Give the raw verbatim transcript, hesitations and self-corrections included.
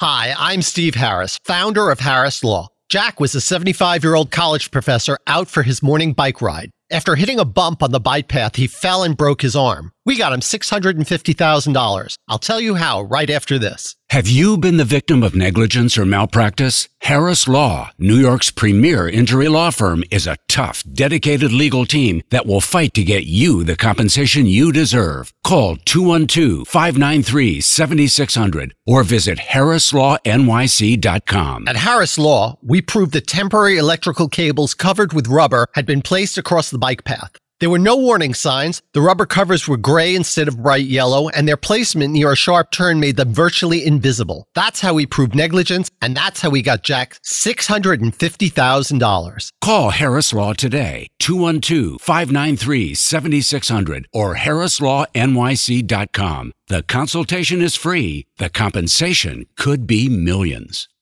Hi, I'm Steve Harris, founder of Harris Law. Jack was a seventy-five-year-old college professor out for his morning bike ride. After hitting a bump on the bike path, he fell and broke his arm. We got him six hundred fifty thousand dollars. I'll tell you how right after this. Have you been the victim of negligence or malpractice? Harris Law, New York's premier injury law firm, is a tough, dedicated legal team that will fight to get you the compensation you deserve. Call two one two, five nine three, seven six zero zero or visit harris law n y c dot com. At Harris Law, we proved that temporary electrical cables covered with rubber had been placed across the bike path. There were no warning signs, the rubber covers were gray instead of bright yellow, and their placement near a sharp turn made them virtually invisible. That's how we proved negligence, and that's how we got Jack six hundred fifty thousand dollars. Call Harris Law today, two one two, five nine three, seven six zero zero or harris law n y c dot com. The consultation is free. The compensation could be millions.